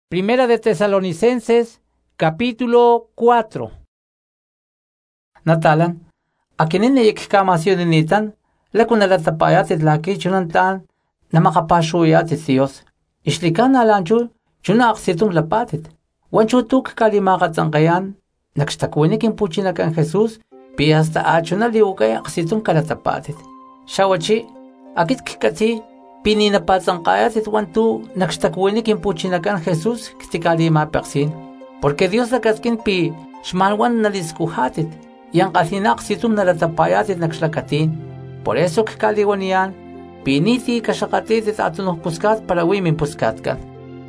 Primera de Tesalonicenses, capítulo 4. Natalan, akinin ikkamasiyonitan, lakunalatapayatit laki chunantan, namakapashuyatit Dios. Ishlikan alanchu, chuna aksitum lapatit. Wanchutuk kalimakatankayan, nakstakwinikin puchinakan Jesús, pi hasta achuna liukay aksitum kalatapatit. Shawachi, akit kikati, pininapatzankayatit wantu nakstakwinikin puchinakan Jesús ktikalimapersin. Porque Dios nakaskin pi shmalwan naliskuhatit, yan kasinaqsitum nalatapayatit nakslakatin. Por eso kikaliwaniyan, piniti kashakatitit atunuh puskat para wimin puskatkan.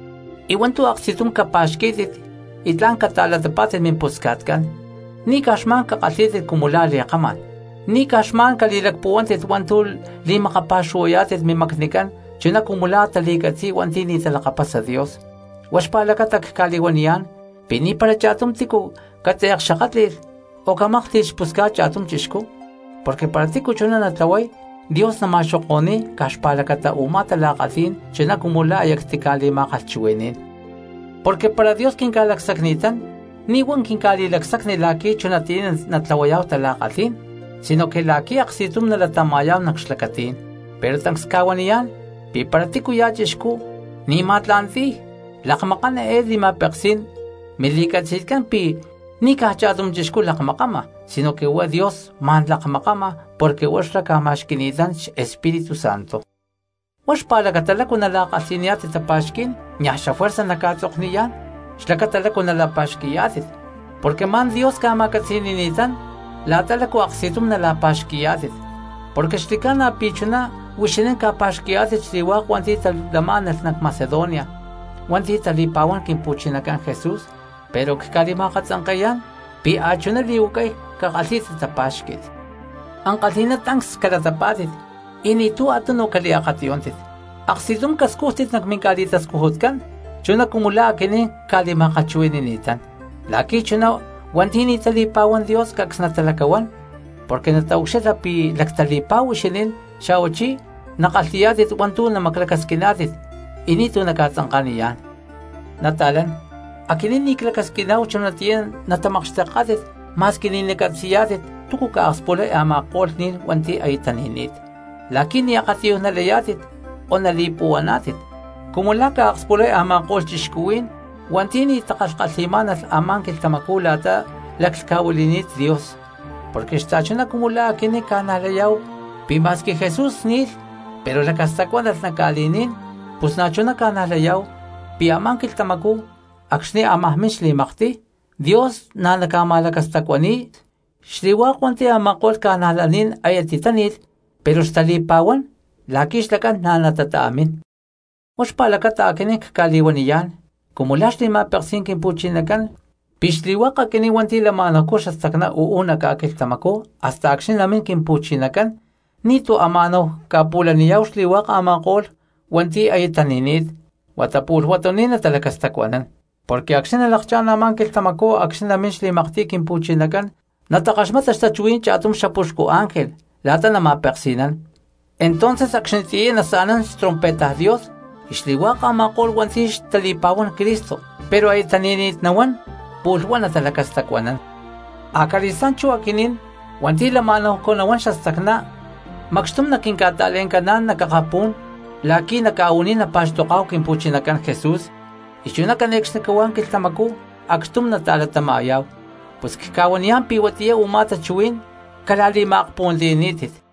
Iwantu aksitum kapashkitit, itlan katalatapatit min puskatkan. Ni kashman kakatitit kumulali akaman. Ni kashman kalilagpuwantit wantul li makapashuyatit mi maknikan, chuna kumula talikatsi wantini talakapas sa Dios. Washpalakatak kaliwaniyan, pini para chatum tiku katsayak shakatlir, o kamaktish puska chatum chishku. Porque para tiku chuna nataway, Dios na masyokoni kashpalakata umatalakatin, chuna kumula ayak tikali makalchuenin. Porque para Dios kinkalaksaknitan, niwan kinkalilaksak nilaki chunatin natlawayaw talakatin, sino que laki aksitum nalatamayaw nakslakatin. Pero tangskawaniyan, pi paratikuyachishku, ni matlanti, lakmakan na di mapeksin, milikatsit pi ni kachatum chishku lakmakama, sino que wa Dios man lakmakama, porque wash lakamashkinitan Espíritu Santo. Wash palakatala kung nalakasiniyat tapashkin, nyasha fuerza nakatsokniyan, shlakatala kung nalapashkiyatit, porque man Dios kamakatsinitan, latala ko aksitum nalapashkiyatit, porque shlikana pichuna, wishinin kapashkiyatit shliwak wanti taldaman nak Macedonia, wanti talipawan kimpuchinakan Jesús, pero kikalimakatsankayan, pi achuna liukay kakalit tapashkit. Ang kalinatangs kalatapatit, initu atuno kaliakatyontit. Aksitum kaskuhtit nagminkalitas kuhutkan, chuna kumula akinin kalimakachwininitan. Laki chuna wantini talipawan Dios kaksnatalakawan, porque nataukshet pi laktalipaw shinin shawachi nakaltiyatit wantu na maklakaskinatit, initu nakatsangkaniyan. Natalan, akinin niklakaskinaw chunatiyan natamakstakatit, mas kininikatsiyatit, tuku kaaspulay amakol wanti ay taninit. Laki niyakatiyo nalayatit o nalipuanatit. Kumula kaaspulay amakol chishkuwin, wanti ni takaskalsiman at amangkil tamakulata lakskawulinit Dios. Porque estacho na kumula akini kanalayaw, pimas que Jesús nil, pero lakastakwan at nakalinin, pues nacho na kanalayaw, pi amangkil tamaku, akshni amahmin shlimakti, Dios na nakamalakastakwani, shliwakwanti amakol kanalanin ay atitanit, pero stalipawan, lakish lakan na natataamin. Mosh palakata akinik kaliwaniyan, kumulash ni mapaksin kimpuchinakan, pishliwak akini wanti lamanako shastakna uuna kakil tamako, hasta akshin namin kimpuchinakan, nito amano kapula niyaw shliwak amakol, wanti ay taninit, watapul watonin na talakastakwanan. Porque akshin alakchan naman kil tamako, akshin namin shlimakti kimpuchinakan, natakashmat hasta chuin chatum shapushko ángel, lata na mapaksinan. Entonces akshin nasanan trompeta Dios, ishliwak amakol wanti talipawan Cristo, pero ay taninit nawan, pulwan na talakastakwanan. Akalisancho akinin, wanti lamanaw ko nawan shastakna, magstum na kinkatalen kanan nakakapun, laki nakaunin na pastokaw kimpuchinakan Jesus, isyo na kanex na kawan kiltamaku, agstum na talatamayaw, pues kikawan yan piwatiya umata chuin, kalali makapun dinitit.